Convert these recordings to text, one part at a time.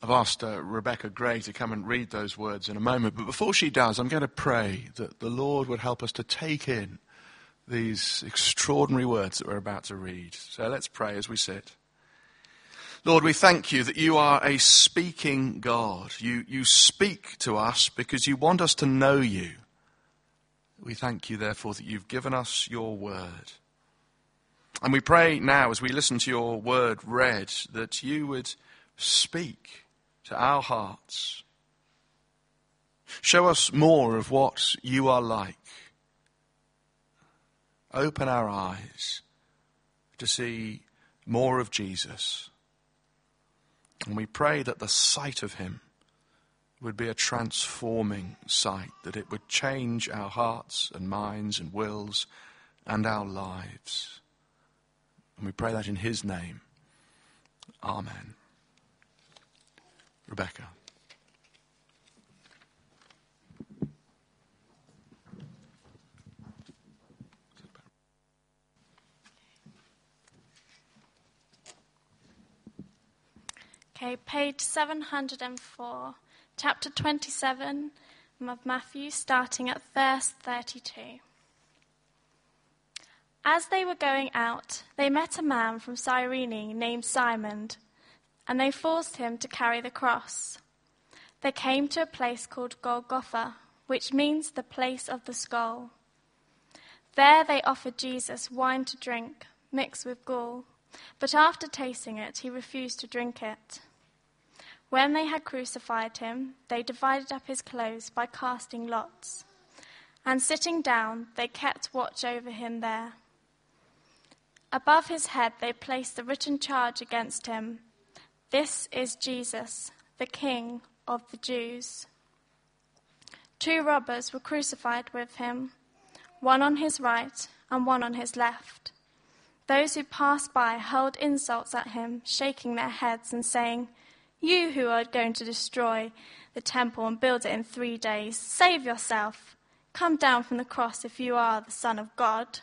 I've asked Rebecca Gray to come and read those words in a moment, but before she does, I'm going to pray that the Lord would help us to take in these extraordinary words that we're about to read. So let's pray as we sit. Lord, we thank you that you are a speaking God. You speak to us because you want us to know you. We thank you, therefore, that you've given us your word. And we pray now, as we listen to your word read, that you would speak to our hearts. Show us more of what you are like. Open our eyes to see more of Jesus. And we pray that the sight of him would be a transforming sight, that it would change our hearts and minds and wills and our lives. And we pray that in his name. Amen. Rebecca. Okay, page 704, chapter 27 of Matthew, starting at verse 32. As they were going out, they met a man from Cyrene named Simon, and they forced him to carry the cross. They came to a place called Golgotha, which means the place of the skull. There they offered Jesus wine to drink, mixed with gall, but after tasting it, he refused to drink it. When they had crucified him, they divided up his clothes by casting lots. And sitting down, they kept watch over him there. Above his head they placed the written charge against him, "This is Jesus, the King of the Jews." 2 robbers were crucified with him, one on his right and one on his left. Those who passed by hurled insults at him, shaking their heads and saying, "You who are going to destroy the temple and build it in 3 days, save yourself. Come down from the cross if you are the Son of God."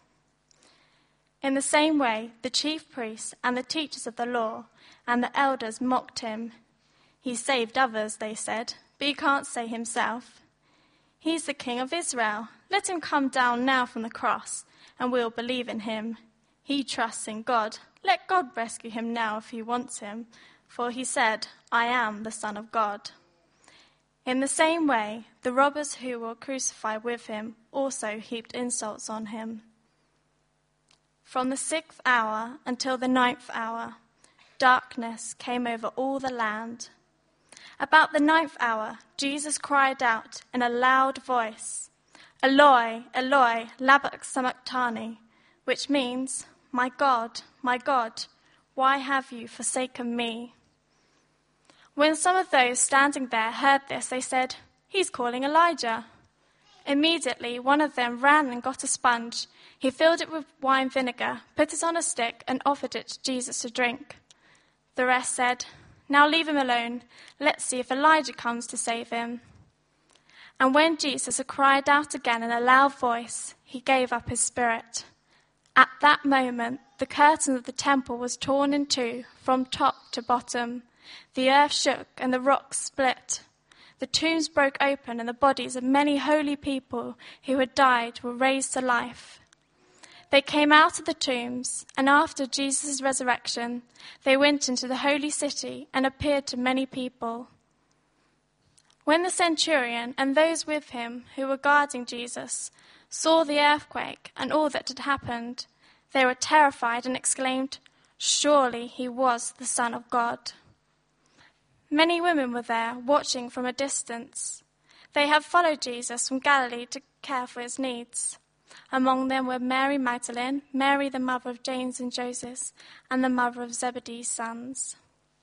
In the same way, the chief priests and the teachers of the law and the elders mocked him. "He saved others," they said, "but he can't save himself. He's the King of Israel. Let him come down now from the cross, and we'll believe in him. He trusts in God. Let God rescue him now if he wants him. For he said, 'I am the Son of God.'" In the same way, the robbers who were crucified with him also heaped insults on him. From the 6th hour until the 9th hour, darkness came over all the land. About the 9th hour, Jesus cried out in a loud voice, "Eloi, Eloi, lama sabachthani," which means, my God, why have you forsaken me?" When some of those standing there heard this, they said, "He's calling Elijah." Immediately, one of them ran and got a sponge. He filled it with wine vinegar, put it on a stick, and offered it to Jesus to drink. The rest said, "Now leave him alone. Let's see if Elijah comes to save him." And when Jesus had cried out again in a loud voice, he gave up his spirit. At that moment, the curtain of the temple was torn in two from top to bottom. The earth shook and the rocks split. The tombs broke open and the bodies of many holy people who had died were raised to life. They came out of the tombs, and after Jesus' resurrection, they went into the holy city and appeared to many people. When the centurion and those with him who were guarding Jesus saw the earthquake and all that had happened, they were terrified and exclaimed, "Surely he was the Son of God." Many women were there, watching from a distance. They had followed Jesus from Galilee to care for his needs. Among them were Mary Magdalene, Mary the mother of James and Joseph, and the mother of Zebedee's sons.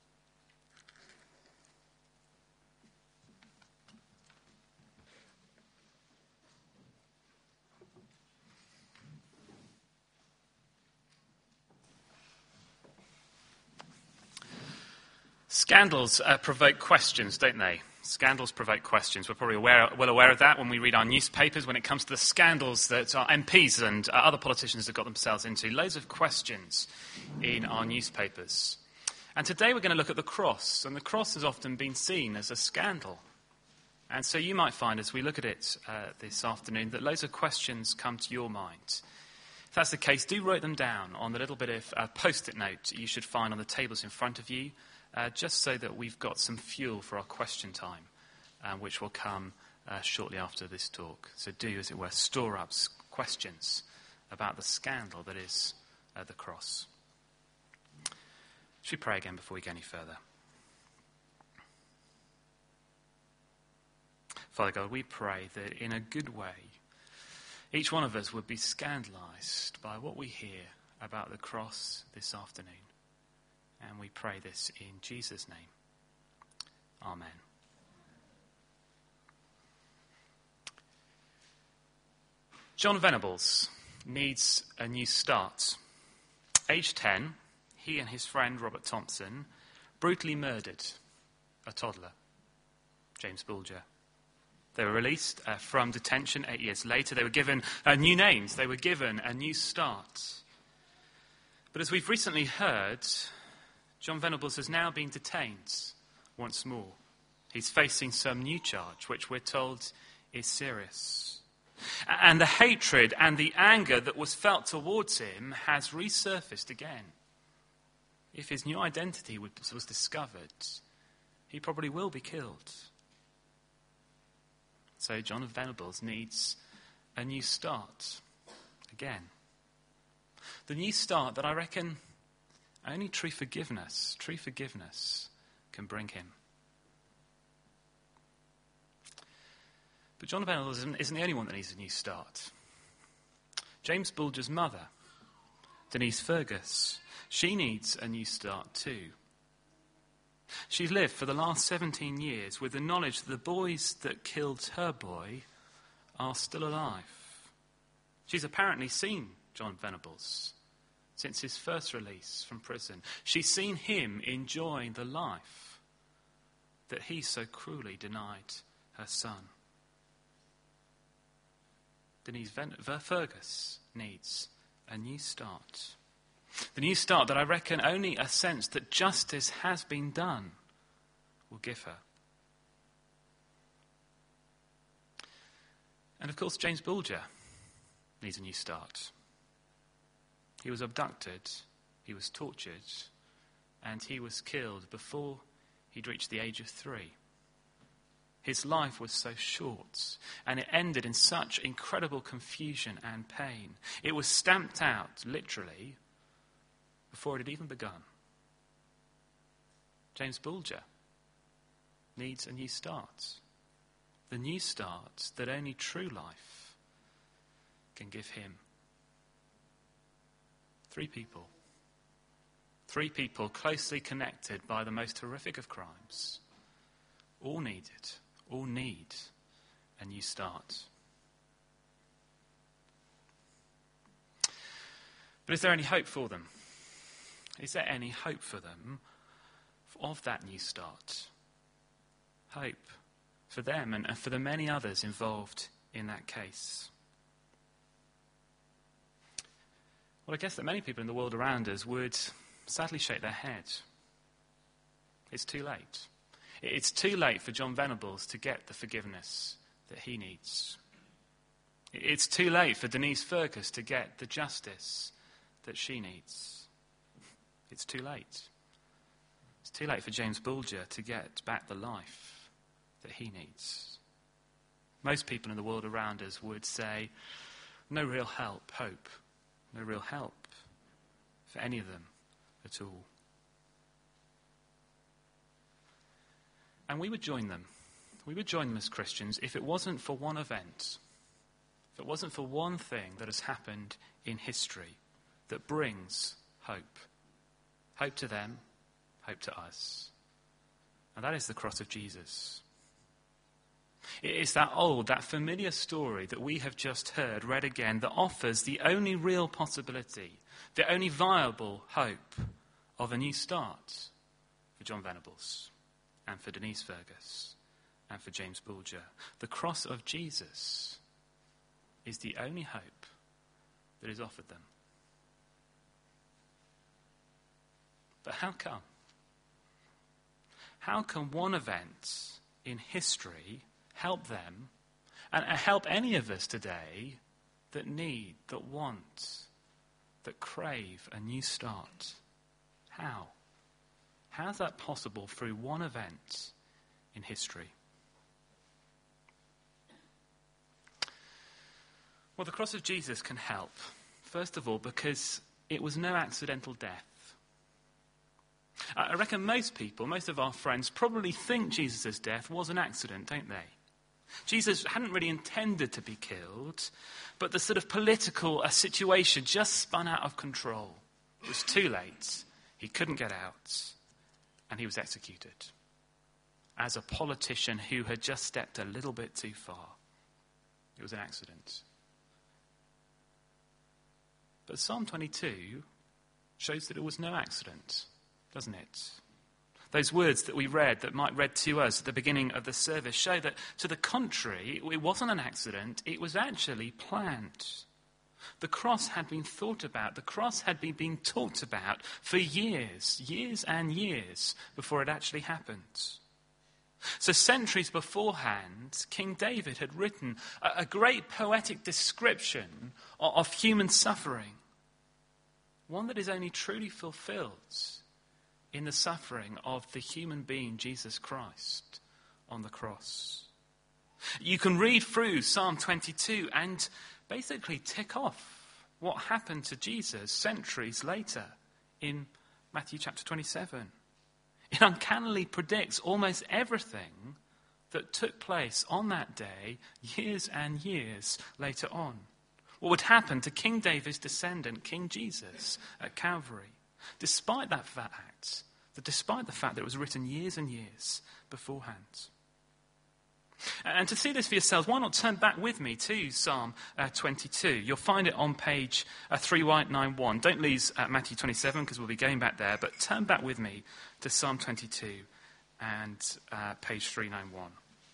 Scandals provoke questions, don't they? Scandals provoke questions. We're probably well aware of that when we read our newspapers when it comes to the scandals that our MPs and other politicians have got themselves into. Loads of questions in our newspapers. And today we're going to look at the cross, and the cross has often been seen as a scandal. And so you might find, as we look at it this afternoon, that loads of questions come to your mind. If that's the case, do write them down on the little bit of post-it note you should find on the tables in front of you, just so that we've got some fuel for our question time, which will come shortly after this talk. So do, as it were, store up questions about the scandal that is the cross. Should we pray again before we go any further? Father God, we pray that in a good way, each one of us would be scandalized by what we hear about the cross this afternoon. And we pray this in Jesus' name. Amen. John Venables needs a new start. Age 10, he and his friend Robert Thompson brutally murdered a toddler, James Bulger. They were released from detention 8 years later. They were given new names. They were given a new start. But as we've recently heard, John Venables has now been detained once more. He's facing some new charge, which we're told is serious. And the hatred and the anger that was felt towards him has resurfaced again. If his new identity was discovered, he probably will be killed. So John Venables needs a new start again. The new start that I reckon only true forgiveness can bring him. But John Venables isn't the only one that needs a new start. James Bulger's mother, Denise Fergus, she needs a new start too. She's lived for the last 17 years with the knowledge that the boys that killed her boy are still alive. She's apparently seen John Venables since his first release from prison. She's seen him enjoying the life that he so cruelly denied her son. Denise Fergus needs a new start. The new start that I reckon only a sense that justice has been done will give her. And of course, James Bulger needs a new start. He was abducted, he was tortured, and he was killed before he'd reached the age of 3. His life was so short, and it ended in such incredible confusion and pain. It was stamped out, literally, before it had even begun. James Bulger needs a new start. The new start that only true life can give him. 3 people. 3 people closely connected by the most horrific of crimes. All need a new start. But is there any hope for them? Is there any hope for them of that new start? Hope for them and for the many others involved in that case. Well, I guess that many people in the world around us would sadly shake their head. It's too late. It's too late for John Venables to get the forgiveness that he needs. It's too late for Denise Fergus to get the justice that she needs. It's too late. It's too late for James Bulger to get back the life that he needs. Most people in the world around us would say, no real hope, no real help for any of them at all. And we would join them. We would join them as Christians if it wasn't for one event, if it wasn't for one thing that has happened in history that brings hope. Hope to them, hope to us. And that is the cross of Jesus. It is that old, that familiar story that we have just heard, read again, that offers the only real possibility, the only viable hope of a new start for John Venables and for Denise Fergus and for James Bulger. The cross of Jesus is the only hope that is offered them. But how come? how can one event in history help them and help any of us today that need, that want, that crave a new start? How? How is that possible through one event in history? Well, the cross of Jesus can help. First of all, because it was no accidental death. I reckon most people, most of our friends, probably think Jesus' death was an accident, don't they? Jesus hadn't really intended to be killed, but the sort of political situation just spun out of control. It was too late. He couldn't get out, and he was executed as a politician who had just stepped a little bit too far. It was an accident. But Psalm 22 shows that it was no accident, doesn't it? Those words that we read, that Mike read to us at the beginning of the service, show that, to the contrary, it wasn't an accident, it was actually planned. The cross had been thought about, the cross had been being talked about for years and years before it actually happened. So centuries beforehand, King David had written a great poetic description of human suffering, one that is only truly fulfilled in the suffering of the human being Jesus Christ on the cross. You can read through Psalm 22 and basically tick off what happened to Jesus centuries later in Matthew chapter 27. It uncannily predicts almost everything that took place on that day years and years later on. What would happen to King David's descendant, King Jesus, at Calvary, despite the fact that it was written years and years beforehand. And to see this for yourselves, why not turn back with me to Psalm 22? You'll find it on page 391. Don't lose Matthew 27 because we'll be going back there, but turn back with me to Psalm 22 and page 391.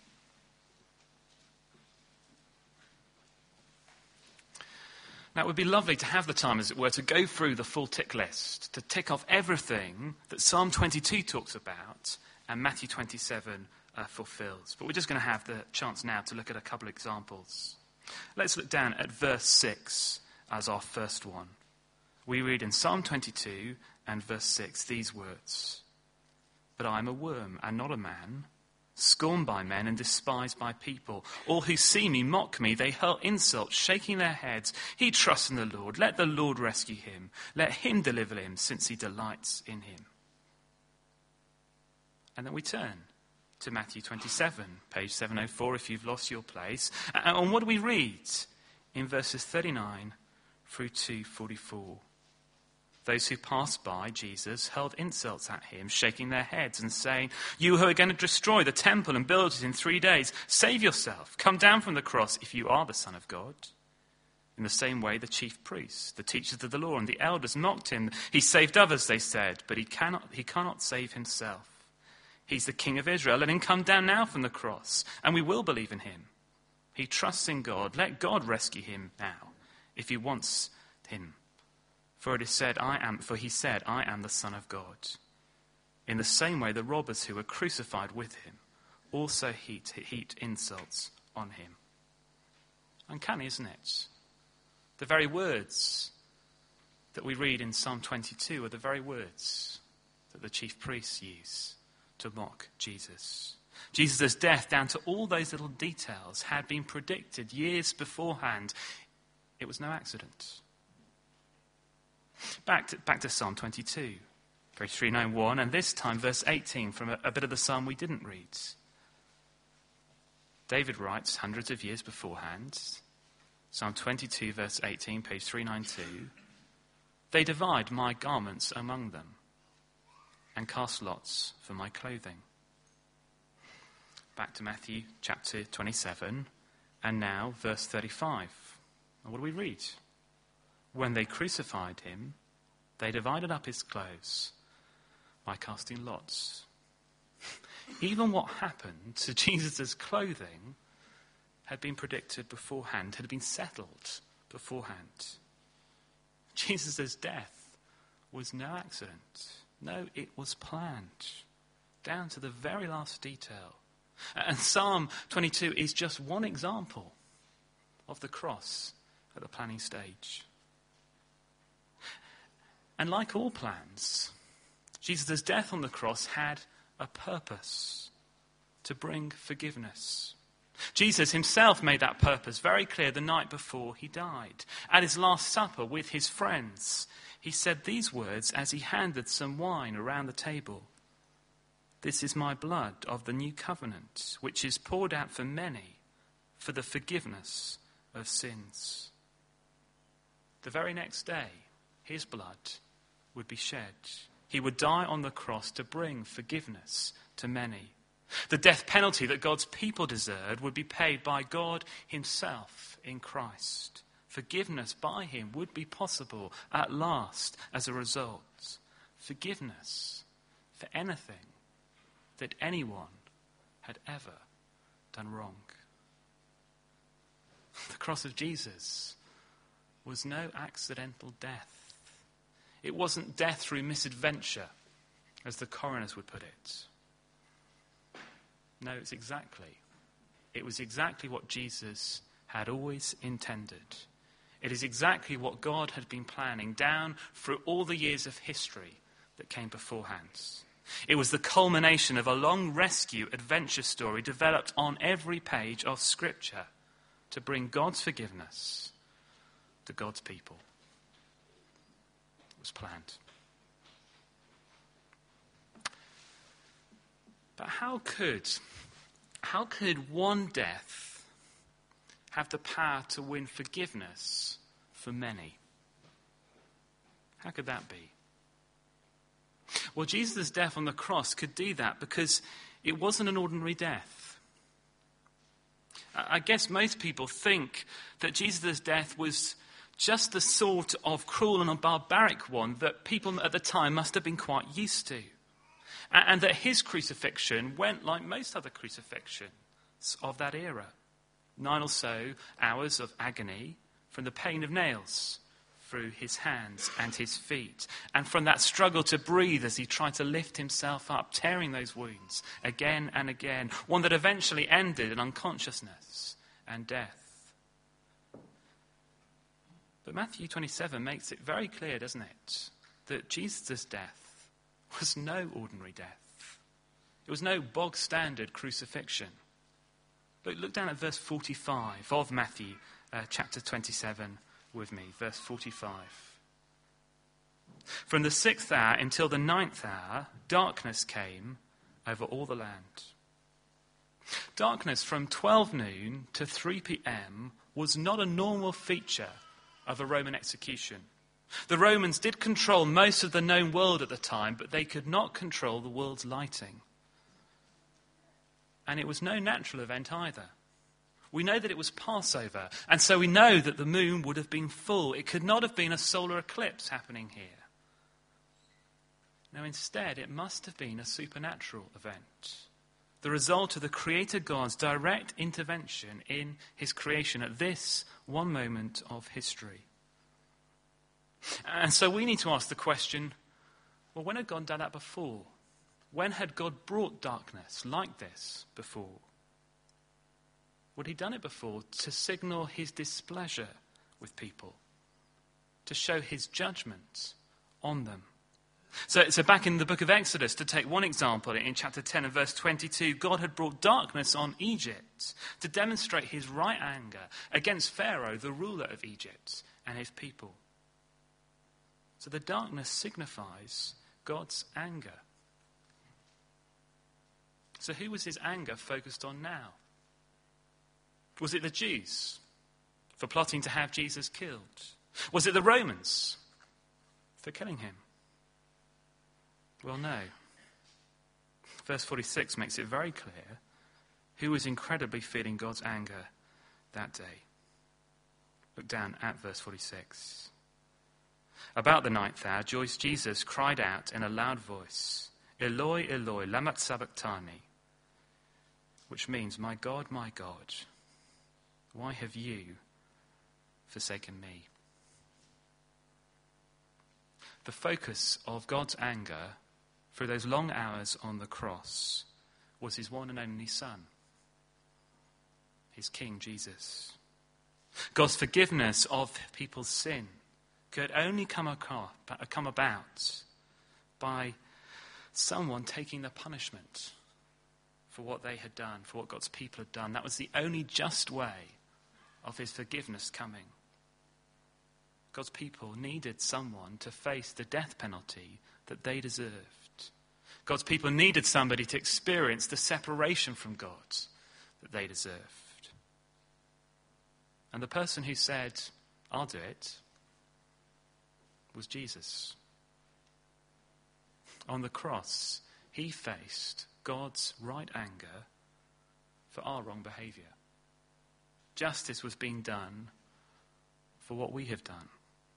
Now, it would be lovely to have the time, as it were, to go through the full tick list, to tick off everything that Psalm 22 talks about and Matthew 27 fulfills. But we're just going to have the chance now to look at a couple of examples. Let's look down at verse 6 as our first one. We read in Psalm 22 and verse 6 these words: "But I am a worm and not a man, scorned by men and despised by people. All who see me mock me. They hurl insults, shaking their heads. He trusts in the Lord. Let the Lord rescue him. Let him deliver him, since he delights in him." And then we turn to Matthew 27, page 704, if you've lost your place. And what do we read in verses 39 through to 44? Those who passed by Jesus hurled insults at him, shaking their heads and saying, "You who are going to destroy the temple and build it in 3 days, save yourself. Come down from the cross if you are the Son of God." In the same way, the chief priests, the teachers of the law, and the elders mocked him. "He saved others," they said, "but he cannot save himself. He's the King of Israel. Let him come down now from the cross, and we will believe in him. He trusts in God. Let God rescue him now, if he wants him. For he said, I am the Son of God." In the same way, the robbers who were crucified with him also heaped insults on him. Uncanny, isn't it? The very words that we read in Psalm 22 are the very words that the chief priests use to mock Jesus. Jesus' death, down to all those little details, had been predicted years beforehand. It was no accident. Back to Psalm 22, page 391, and this time verse 18 from a bit of the psalm we didn't read. David writes hundreds of years beforehand, Psalm 22, verse 18, page 392, "They divide my garments among them and cast lots for my clothing." Back to Matthew chapter 27, and now verse 35. And what do we read? "When they crucified him, they divided up his clothes by casting lots." Even what happened to Jesus' clothing had been predicted beforehand, had been settled beforehand. Jesus' death was no accident. No, it was planned. down to the very last detail. And Psalm 22 is just one example of the cross at the planning stage. And like all plans, Jesus' death on the cross had a purpose: to bring forgiveness. Jesus himself made that purpose very clear the night before he died. At his Last Supper with his friends, he said these words as he handed some wine around the table. "This is my blood of the new covenant, which is poured out for many for the forgiveness of sins." The very next day, his blood would be shed. He would die on the cross to bring forgiveness to many. The death penalty that God's people deserved would be paid by God himself in Christ. Forgiveness by him would be possible at last as a result. Forgiveness for anything that anyone had ever done wrong. The cross of Jesus was no accidental death. It wasn't death through misadventure, as the coroners would put it. No, it was exactly what Jesus had always intended. It is exactly what God had been planning down through all the years of history that came beforehand. It was the culmination of a long rescue adventure story developed on every page of Scripture to bring God's forgiveness to God's people. It was planned. But how could one death have the power to win forgiveness for many? How could that be? Well, Jesus' death on the cross could do that because it wasn't an ordinary death. I guess most people think that Jesus' death was just the sort of cruel and barbaric one that people at the time must have been quite used to. And that his crucifixion went like most other crucifixions of that era. 9 or so hours of agony from the pain of nails through his hands and his feet. And from that struggle to breathe as he tried to lift himself up, tearing those wounds again and again. One that eventually ended in unconsciousness and death. But Matthew 27 makes it very clear, doesn't it, that Jesus' death was no ordinary death. It was no bog-standard crucifixion. Look down at verse 45 of Matthew chapter 27 with me, verse 45. "From the 6th hour until the 9th hour, darkness came over all the land." Darkness from 12 noon to 3 p.m. was not a normal feature of a Roman execution. The Romans did control most of the known world at the time, but they could not control the world's lighting. And it was no natural event either. We know that it was Passover, and so we know that the moon would have been full. It could not have been a solar eclipse happening here. No, instead, it must have been a supernatural event. The result of the Creator God's direct intervention in his creation at this one moment of history. And so we need to ask the question, well, when had God done that before? When had God brought darkness like this before? Would he done it before to signal his displeasure with people? To show his judgment on them? So back in the book of Exodus, to take one example, in chapter 10 and verse 22, God had brought darkness on Egypt to demonstrate his right anger against Pharaoh, the ruler of Egypt, and his people. So the darkness signifies God's anger. So who was his anger focused on now? Was it the Jews for plotting to have Jesus killed? Was it the Romans for killing him? Well, no. Verse 46 makes it very clear who was incredibly feeling God's anger that day. Look down at verse 46. About the 9th hour, Jesus cried out in a loud voice, "Eloi, Eloi, lama sabachthani," which means, my God, why have you forsaken me?" The focus of God's anger through those long hours on the cross was his one and only Son, his King Jesus. God's forgiveness of people's sin could only come about by someone taking the punishment for what they had done, for what God's people had done. That was the only just way of his forgiveness coming. God's people needed someone to face the death penalty that they deserved. God's people needed somebody to experience the separation from God that they deserved. And the person who said, "I'll do it," was Jesus. On the cross, he faced God's right anger for our wrong behaviour. Justice was being done for what we have done,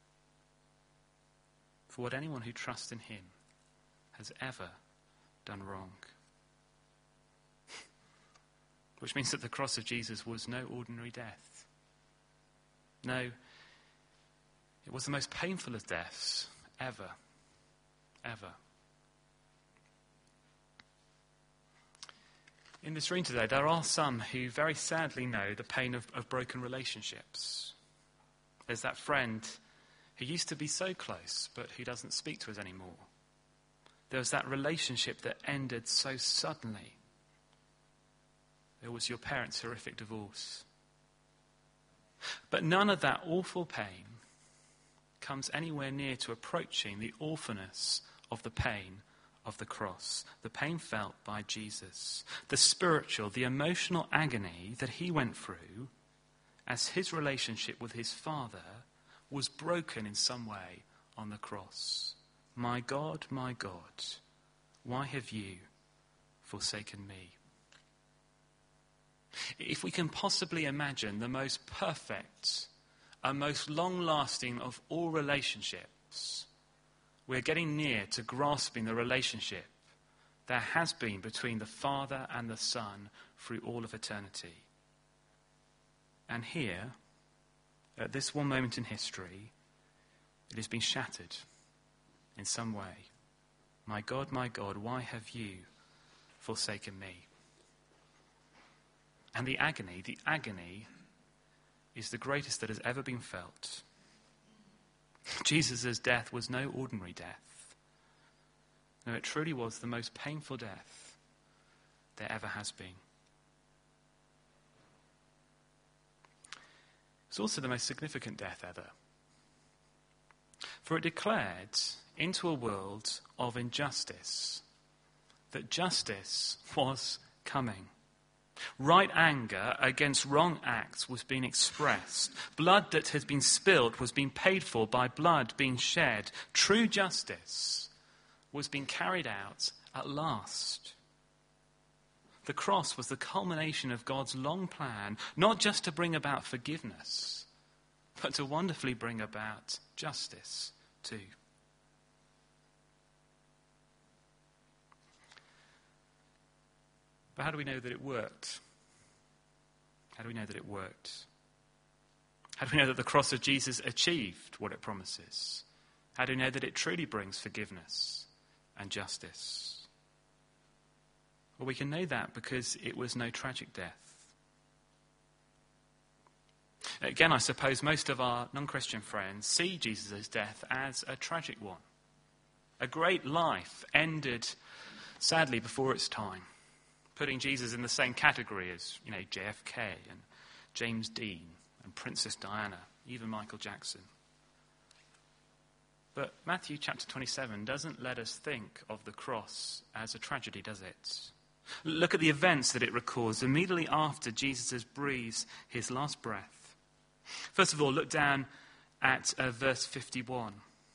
for what anyone who trusts in him has ever done wrong. Which means that the cross of Jesus was no ordinary death. No, it was the most painful of deaths ever. In this room today, there are some who very sadly know the pain of broken relationships. There's that friend who used to be so close, but who doesn't speak to us anymore. There was that relationship that ended so suddenly. There was your parents' horrific divorce. But none of that awful pain comes anywhere near to approaching the awfulness of the pain of the cross, the pain felt by Jesus, the spiritual, the emotional agony that he went through as his relationship with his Father was broken in some way on the cross. My God, why have you forsaken me? If we can possibly imagine the most perfect and most long-lasting of all relationships, we're getting near to grasping the relationship there has been between the Father and the Son through all of eternity. And here, at this one moment in history, it has been shattered in some way. My God, why have you forsaken me? And the agony is the greatest that has ever been felt. Jesus' death was no ordinary death. No, it truly was the most painful death there ever has been. It's also the most significant death ever. For it declared into a world of injustice that justice was coming. Right anger against wrong acts was being expressed. Blood that had been spilled was being paid for by blood being shed. True justice was being carried out at last. The cross was the culmination of God's long plan, not just to bring about forgiveness, but to wonderfully bring about justice too. But how do we know that it worked? How do we know that it worked? How do we know that the cross of Jesus achieved what it promises? How do we know that it truly brings forgiveness and justice? Well, we can know that because it was no tragic death. Again, I suppose most of our non-Christian friends see Jesus' death as a tragic one. A great life ended, sadly, before its time, putting Jesus in the same category as, JFK and James Dean and Princess Diana, even Michael Jackson. But Matthew chapter 27 doesn't let us think of the cross as a tragedy, does it? Look at the events that it records immediately after Jesus breathes his last breath. First of all, look down at verse 51.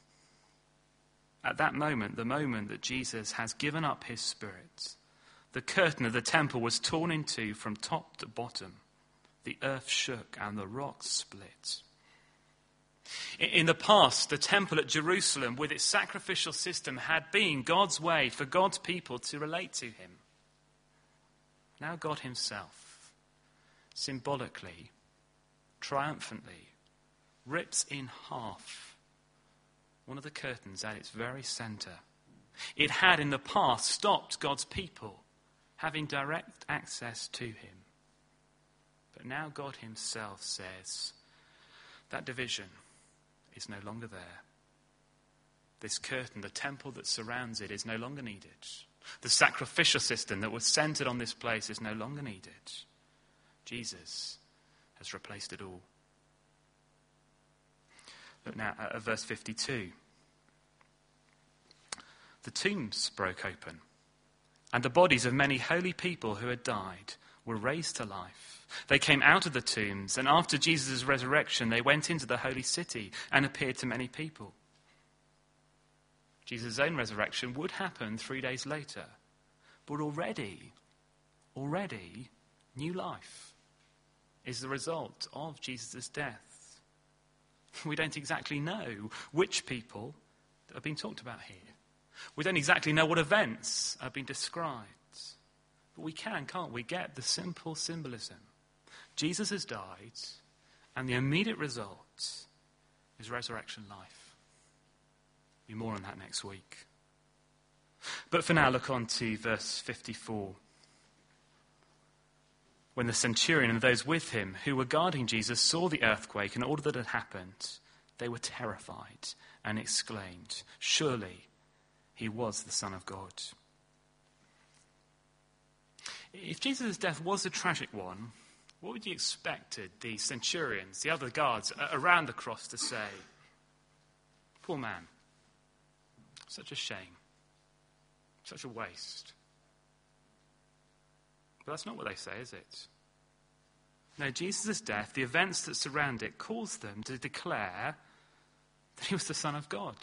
At that moment, the moment that Jesus has given up his spirit, the curtain of the temple was torn in two from top to bottom. The earth shook and the rocks split. In the past, the temple at Jerusalem, with its sacrificial system, had been God's way for God's people to relate to him. Now God himself, symbolically, triumphantly, rips in half one of the curtains at its very center It had in the past stopped God's people having direct access to him. But now God himself says that division is no longer there. This curtain, the temple that surrounds it, is no longer needed. The sacrificial system that was centered on this place is no longer needed. Jesus has replaced it all. Look now at verse 52. The tombs broke open, and the bodies of many holy people who had died were raised to life. They came out of the tombs, and after Jesus' resurrection, they went into the holy city and appeared to many people. Jesus' own resurrection would happen 3 days later, but already, new life is the result of Jesus' death. We don't exactly know which people are being talked about here. We don't exactly know what events are being described. But we can, can't we, get the simple symbolism. Jesus has died, and the immediate result is resurrection life. Be more on that next week. But for now, look on to verse 54. When the centurion and those with him who were guarding Jesus saw the earthquake and all that had happened, they were terrified and exclaimed, "Surely he was the Son of God." If Jesus' death was a tragic one, what would you expected the centurions, the other guards around the cross to say? Poor man. Such a shame. Such a waste. But that's not what they say, is it? No, Jesus' death, the events that surround it, caused them to declare that he was the Son of God.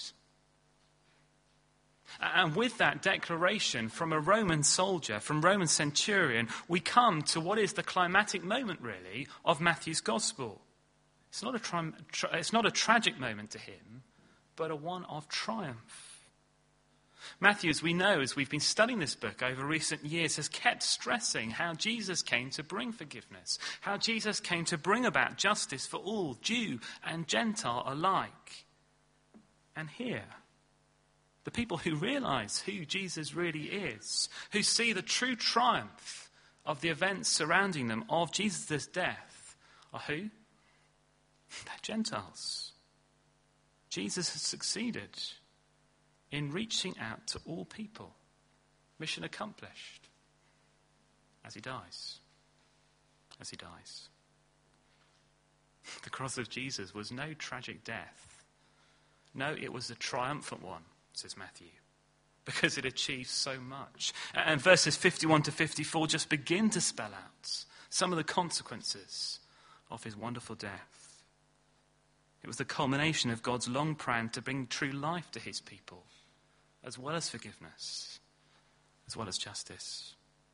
And with that declaration from a Roman soldier, from Roman centurion, we come to what is the climatic moment, really, of Matthew's gospel. It's not a tragic moment to him, but a one of triumph. Matthew, as we know, as we've been studying this book over recent years, has kept stressing how Jesus came to bring forgiveness, how Jesus came to bring about justice for all, Jew and Gentile alike. And here, the people who realize who Jesus really is, who see the true triumph of the events surrounding them of Jesus' death, are who? They're Gentiles. Jesus has succeeded in reaching out to all people. Mission accomplished. As he dies. As he dies. The cross of Jesus was no tragic death. No, it was a triumphant one, says Matthew, because it achieves so much. And verses 51 to 54 just begin to spell out some of the consequences of his wonderful death. It was the culmination of God's long plan to bring true life to his people, as well as forgiveness, as well as justice.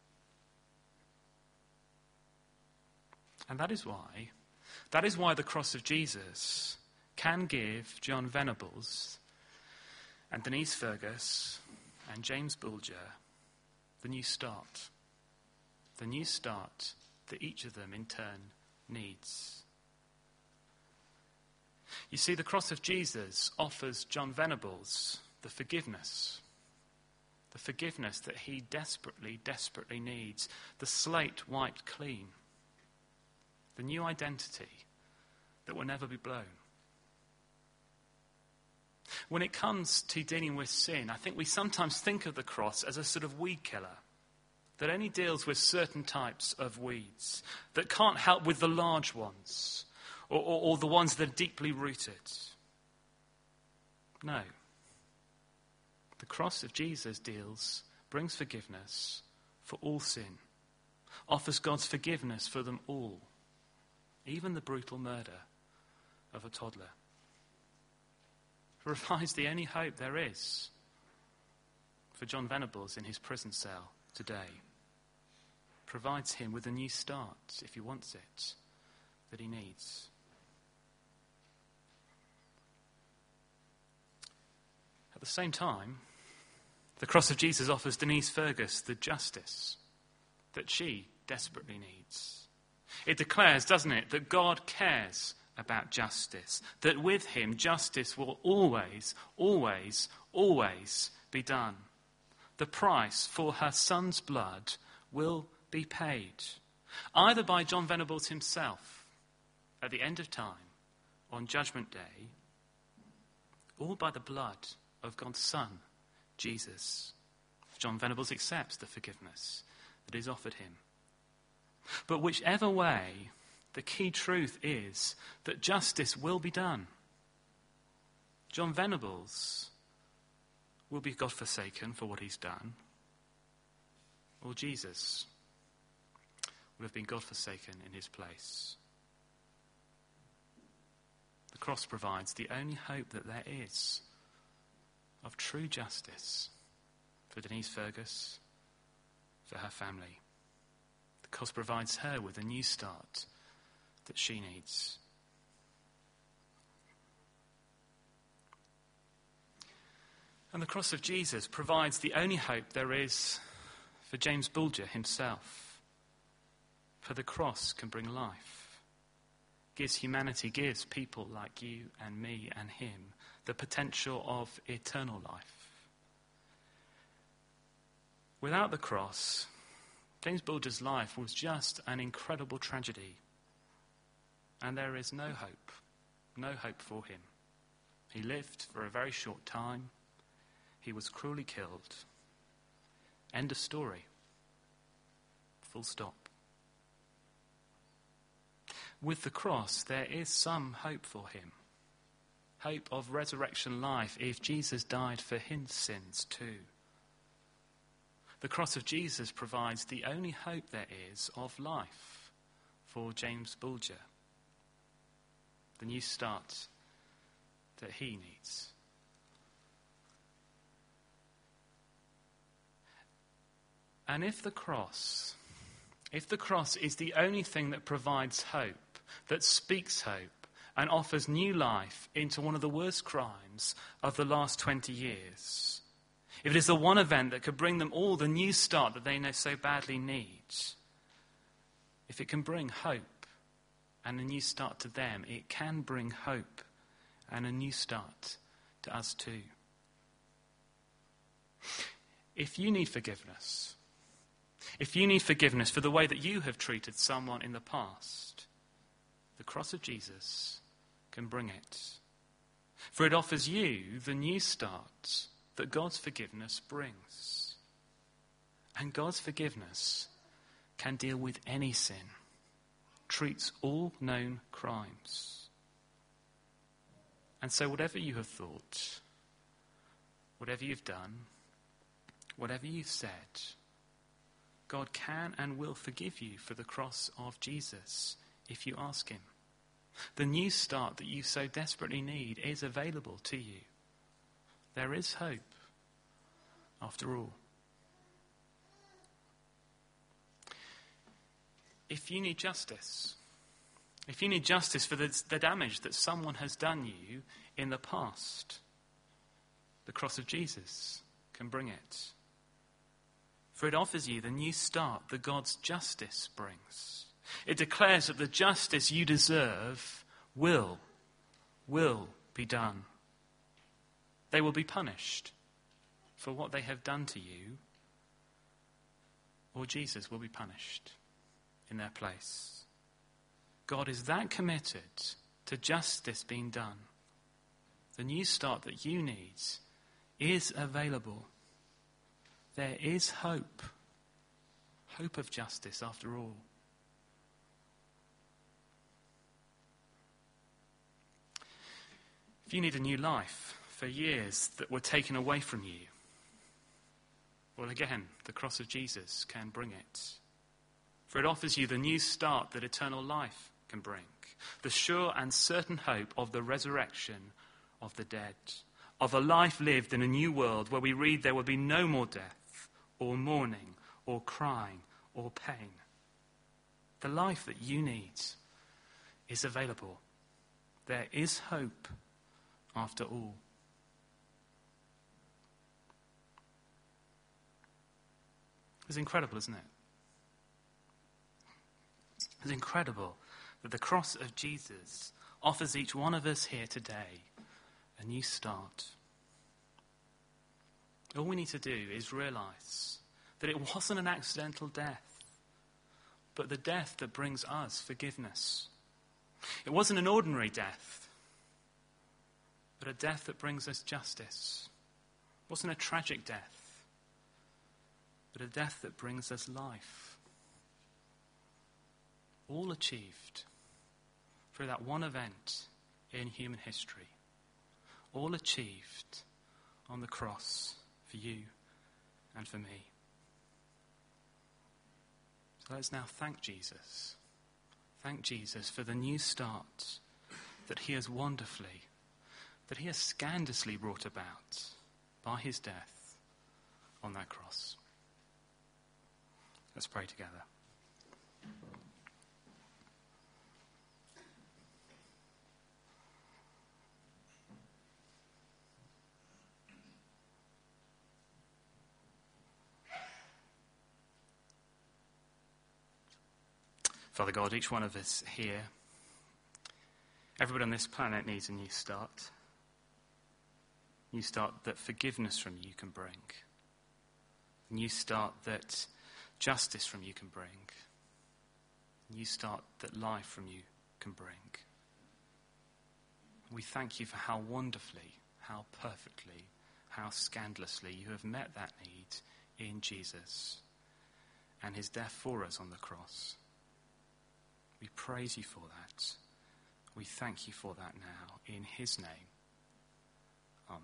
And that is why the cross of Jesus can give John Venables and Denise Fergus and James Bulger the new start that each of them in turn needs. You see, the cross of Jesus offers John Venables the forgiveness that he desperately, desperately needs, the slate wiped clean, the new identity that will never be blown. When it comes to dealing with sin, I think we sometimes think of the cross as a sort of weed killer that only deals with certain types of weeds, that can't help with the large ones or the ones that are deeply rooted. No. The cross of Jesus brings forgiveness for all sin, offers God's forgiveness for them all, even the brutal murder of a toddler. Provides the only hope there is for John Venables in his prison cell today. Provides him with a new start, if he wants it, that he needs. At the same time, the cross of Jesus offers Denise Fergus the justice that she desperately needs. It declares, doesn't it, that God cares about justice, that with him justice will always, always, always be done. the price for her son's blood will be paid, either by John Venables himself at the end of time on Judgment Day, or by the blood of God's Son, Jesus. John Venables accepts the forgiveness that is offered him. But whichever way, the key truth is that justice will be done. John Venables will be God-forsaken for what he's done, or Jesus will have been God-forsaken in his place. The cross provides the only hope that there is of true justice for Denise Fergus, for her family. The cross provides her with a new start that she needs. And the cross of Jesus provides the only hope there is for James Bulger himself. For the cross can bring life, gives humanity, gives people like you and me and him the potential of eternal life. Without the cross, James Bulger's life was just an incredible tragedy. And there is no hope for him. He lived for a very short time. He was cruelly killed. End of story. Full stop. With the cross, there is some hope for him. Hope of resurrection life if Jesus died for his sins too. The cross of Jesus provides the only hope there is of life for James Bulger. The new start that he needs. And if the cross is the only thing that provides hope, that speaks hope, and offers new life into one of the worst crimes of the last 20 years, if it is the one event that could bring them all the new start that they so badly need, if it can bring hope and a new start to them, it can bring hope and a new start to us too. If you need forgiveness for the way that you have treated someone in the past, the cross of Jesus can bring it. For it offers you the new start that God's forgiveness brings. And God's forgiveness can deal with any sin, treats all known crimes. And so whatever you have thought, whatever you've done, whatever you've said, God can and will forgive you for the cross of Jesus if you ask him. The new start that you so desperately need is available to you. There is hope, after all. If you need justice for the damage that someone has done you in the past, the cross of Jesus can bring it. For it offers you the new start that God's justice brings. It declares that the justice you deserve will be done. They will be punished for what they have done to you, or Jesus will be punished in their place. God is that committed to justice being done. The new start that you need is available. There is hope. Hope of justice after all. If you need a new life for years that were taken away from you, well, again, the cross of Jesus can bring it. For it offers you the new start that eternal life can bring. The sure and certain hope of the resurrection of the dead. Of a life lived in a new world where we read there will be no more death, or mourning, or crying, or pain. The life that you need is available. There is hope after all. It's incredible, isn't it? It's incredible that the cross of Jesus offers each one of us here today a new start. All we need to do is realize that it wasn't an accidental death, but the death that brings us forgiveness. It wasn't an ordinary death, but a death that brings us justice. It wasn't a tragic death, but a death that brings us life. All achieved through that one event in human history. All achieved on the cross for you and for me. So let's now thank Jesus. Thank Jesus for the new start that he has wonderfully, that he has scandalously brought about by his death on that cross. Let's pray together. Father God, each one of us here, everybody on this planet needs a new start. New start that forgiveness from you can bring. New start that justice from you can bring. New start that life from you can bring. We thank you for how wonderfully, how perfectly, how scandalously you have met that need in Jesus and his death for us on the cross. We praise you for that. We thank you for that now. In his name. Amen.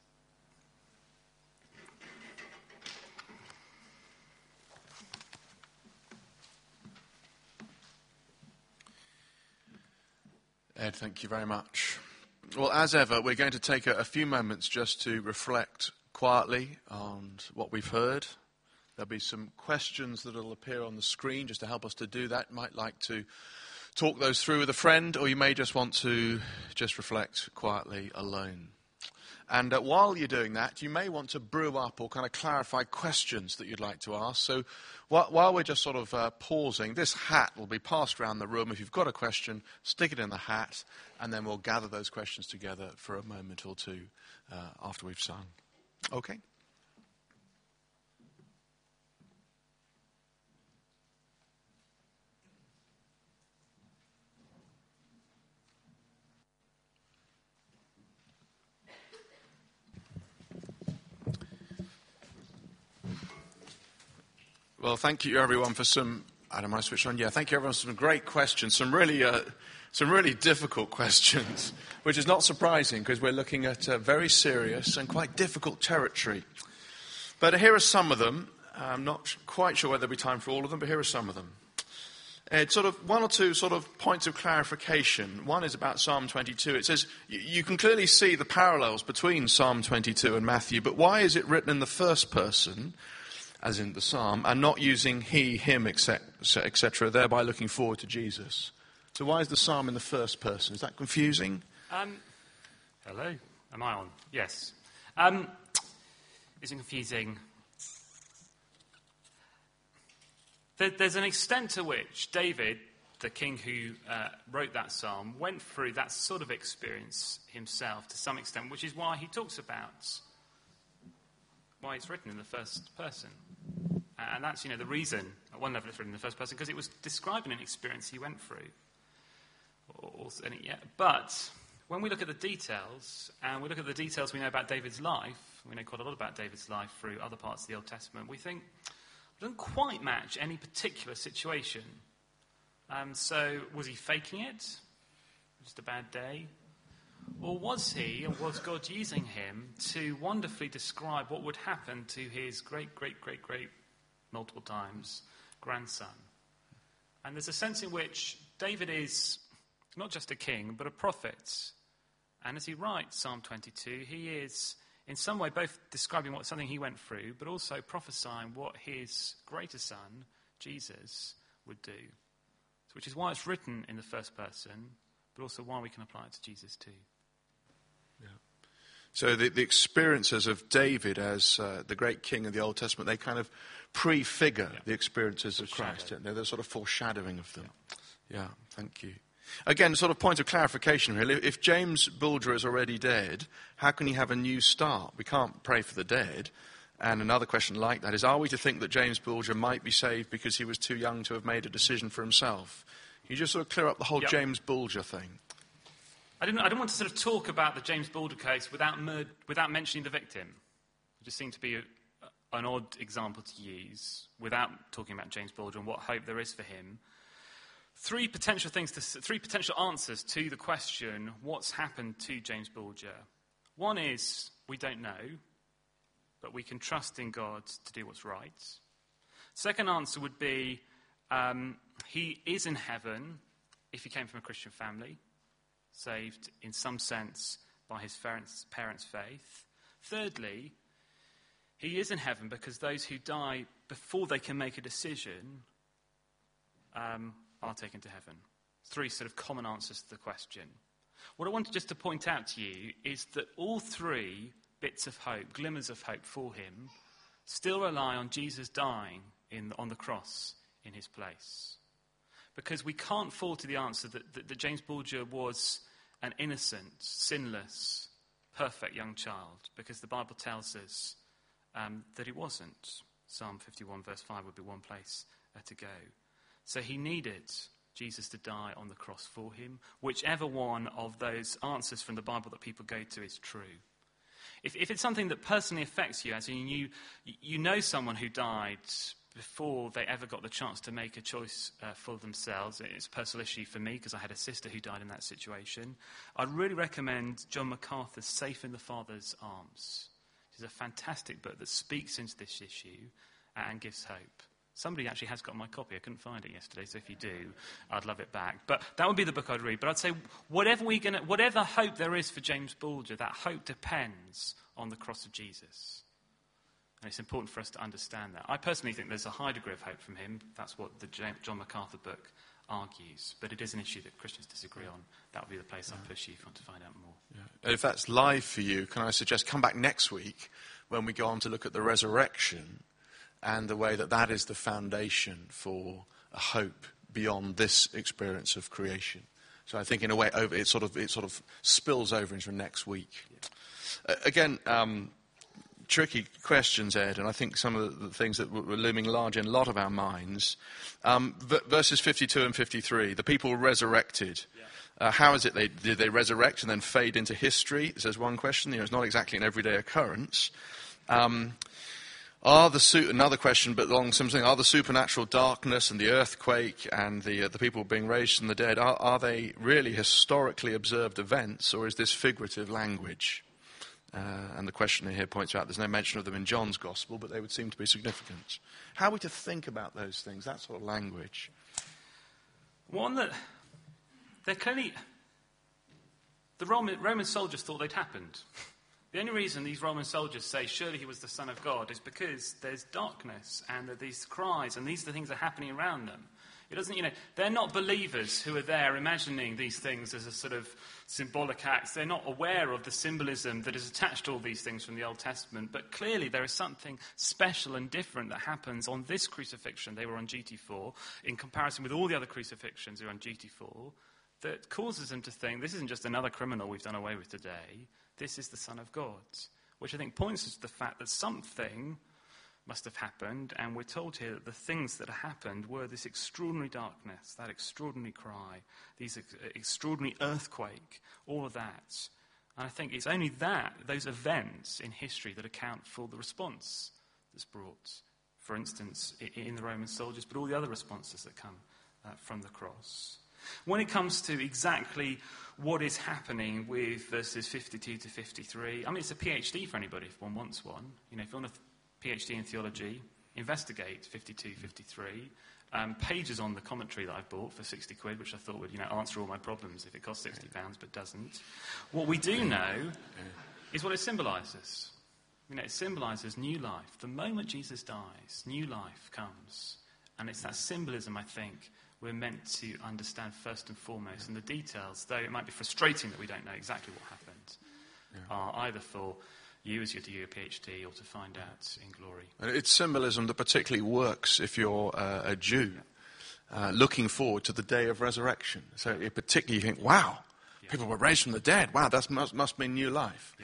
Ed, thank you very much. Well, as ever, we're going to take a few moments just to reflect quietly on what we've heard. There'll be some questions that will appear on the screen just to help us to do that. You might like to talk those through with a friend, or you may just want to just reflect quietly alone. And while you're doing that, you may want to brew up or kind of clarify questions that you'd like to ask. So while we're just sort of pausing, this hat will be passed around the room. If you've got a question, stick it in the hat, and then we'll gather those questions together for a moment or two after we've sung. Okay? Well, thank you everyone for some. Adam, I switch on. Yeah, thank you everyone for some great questions, some really difficult questions, which is not surprising because we're looking at very serious and quite difficult territory. But here are some of them. I'm not quite sure whether there'll be time for all of them, but here are some of them. It's sort of one or two sort of points of clarification. One is about Psalm 22. It says you can clearly see the parallels between Psalm 22 and Matthew, but why is it written in the first person, as in the psalm, and not using he, him, etc., thereby looking forward to Jesus? So why is the psalm in the first person? Is that confusing? Hello? Am I on? Yes. Is it confusing? There's an extent to which David, the king who wrote that psalm, went through that sort of experience himself to some extent, which is why he talks about why it's written in the first person. And that's, the reason, at one level it's written in the first person, because it was describing an experience he went through. But when we look at the details, and we look at the details we know about David's life, we know quite a lot about David's life through other parts of the Old Testament, we think it doesn't quite match any particular situation. So was he faking it? Just a bad day? Or was God using him to wonderfully describe what would happen to his great, multiple times, grandson? And there's a sense in which David is not just a king, but a prophet. And as he writes Psalm 22, he is in some way both describing something he went through, but also prophesying what his greater son, Jesus, would do. So, which is why it's written in the first person, but also why we can apply it to Jesus too. Yeah. So the experiences of David as the great king of the Old Testament, they kind of prefigure the experiences of Christ. They're sort of foreshadowing of them. Yeah, thank you. Again, sort of point of clarification really. If James Bulger is already dead, how can he have a new start? We can't pray for the dead. And another question like that is, are we to think that James Bulger might be saved because he was too young to have made a decision for himself? Can you just sort of clear up the whole James Bulger thing? I don't want to sort of talk about the James Bulger case without mentioning the victim. It just seemed to be an odd example to use without talking about James Bulger and what hope there is for him. Three potential answers to the question, what's happened to James Bulger? One is, we don't know, but we can trust in God to do what's right. Second answer would be, he is in heaven if he came from a Christian family, saved in some sense by his parents' faith. Thirdly, he is in heaven because those who die before they can make a decision are taken to heaven. Three sort of common answers to the question. What I wanted just to point out to you is that all three bits of hope, glimmers of hope for him, still rely on Jesus dying on the cross in his place. Because we can't fall to the answer that James Bulger was an innocent, sinless, perfect young child, because the Bible tells us that he wasn't. Psalm 51 verse 5 would be one place to go. So he needed Jesus to die on the cross for him. Whichever one of those answers from the Bible that people go to is true. If it's something that personally affects you, as in you know someone who died before they ever got the chance to make a choice for themselves, it's a personal issue for me because I had a sister who died in that situation, I'd really recommend John MacArthur's Safe in the Father's Arms. It's a fantastic book that speaks into this issue and gives hope. Somebody actually has got my copy. I couldn't find it yesterday, so if you do, I'd love it back. But that would be the book I'd read. But I'd say whatever hope there is for James Bulger, that hope depends on the cross of Jesus. And it's important for us to understand that. I personally think there's a high degree of hope from him. That's what the John MacArthur book argues. But it is an issue that Christians disagree on. That would be the place I'd push you if you want to find out more. Yeah. If that's live for you, can I suggest come back next week when we go on to look at the resurrection and the way that is the foundation for a hope beyond this experience of creation. So I think in a way it sort of spills over into next week. Yeah. Again, tricky questions, Ed, and I think some of the things that were looming large in a lot of our minds. Verses 52 and 53, the people were resurrected. Yeah. How is it did they resurrect and then fade into history? There's one question. It's not exactly an everyday occurrence. Another question, but along something, are the supernatural darkness and the earthquake and the people being raised from the dead, are they really historically observed events, or is this figurative language? And the questioner here points out there's no mention of them in John's Gospel, but they would seem to be significant. How are we to think about those things, that sort of language? One that they're clearly... The Roman soldiers thought they'd happened. The only reason these Roman soldiers say, surely he was the Son of God, is because there's darkness and there are these cries and these are the things that are happening around them. It doesn't, they're not believers who are there imagining these things as a sort of symbolic acts. They're not aware of the symbolism that is attached to all these things from the Old Testament. But clearly there is something special and different that happens on this crucifixion they were on duty for, in comparison with all the other crucifixions they were on duty for, that causes them to think, this isn't just another criminal we've done away with today. This is the Son of God, which I think points us to the fact that something must have happened, and we're told here that the things that happened were this extraordinary darkness, that extraordinary cry, these extraordinary earthquake, all of that. And I think it's only those events in history that account for the response that's brought, for instance, in the Roman soldiers, but all the other responses that come from the cross. When it comes to exactly what is happening with verses 52 to 53, I mean, it's a PhD for anybody if one wants one. If you want a PhD in theology, investigate 52, 53. Pages on the commentary that I've bought for 60 quid, which I thought would, answer all my problems if it cost £60, but doesn't. What we do know is what it symbolises. It symbolises new life. The moment Jesus dies, new life comes. And it's that symbolism, I think, we're meant to understand first and foremost. And the details, though it might be frustrating that we don't know exactly what happened, are either for you as you do your PhD or to find out in glory. And it's symbolism that particularly works if you're a Jew, looking forward to the day of resurrection. So particularly you think, wow, people were raised from the dead. Wow, that must mean new life.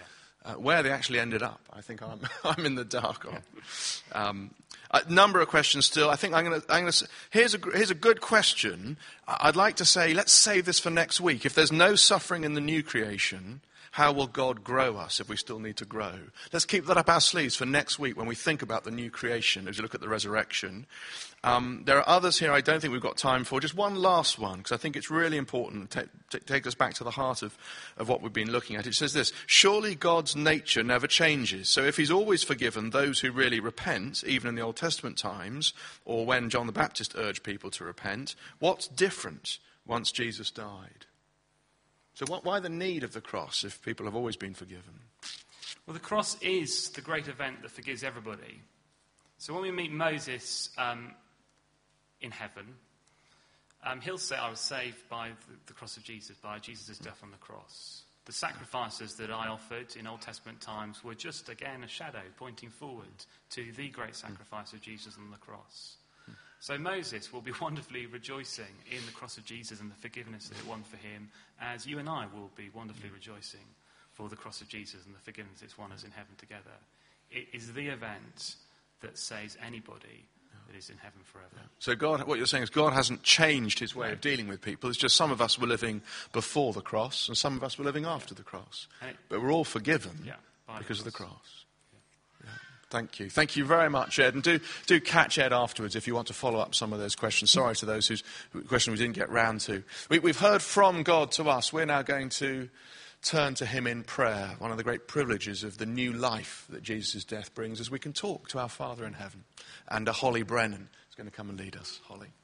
Where they actually ended up, I think I'm in the dark on. A number of questions still. I think I'm going to. Here's a good question. I'd like to say, let's save this for next week. If there's no suffering in the new creation, how will God grow us if we still need to grow? Let's keep that up our sleeves for next week when we think about the new creation as we look at the resurrection. There are others here I don't think we've got time for. Just one last one, because I think it's really important to take us back to the heart of what we've been looking at. It says this: surely God's nature never changes. So if he's always forgiven those who really repent, even in the Old Testament times, or when John the Baptist urged people to repent, what's different once Jesus died? So why the need of the cross if people have always been forgiven? Well, the cross is the great event that forgives everybody. So when we meet Moses in heaven, he'll say, I was saved by the cross of Jesus, by Jesus' death on the cross. The sacrifices that I offered in Old Testament times were just, again, a shadow pointing forward to the great sacrifice of Jesus on the cross. So Moses will be wonderfully rejoicing in the cross of Jesus and the forgiveness that it won for him, as you and I will be wonderfully rejoicing for the cross of Jesus and the forgiveness it's won us in heaven together. It is the event that saves anybody that is in heaven forever. So God, what you're saying is God hasn't changed his way of dealing with people. It's just some of us were living before the cross and some of us were living after the cross. But we're all forgiven because of the cross. Thank you. Thank you very much, Ed. And do catch Ed afterwards if you want to follow up some of those questions. Sorry to those whose question we didn't get round to. We've heard from God to us. We're now going to turn to him in prayer. One of the great privileges of the new life that Jesus' death brings is we can talk to our Father in heaven. And Holly Brennan is going to come and lead us. Holly.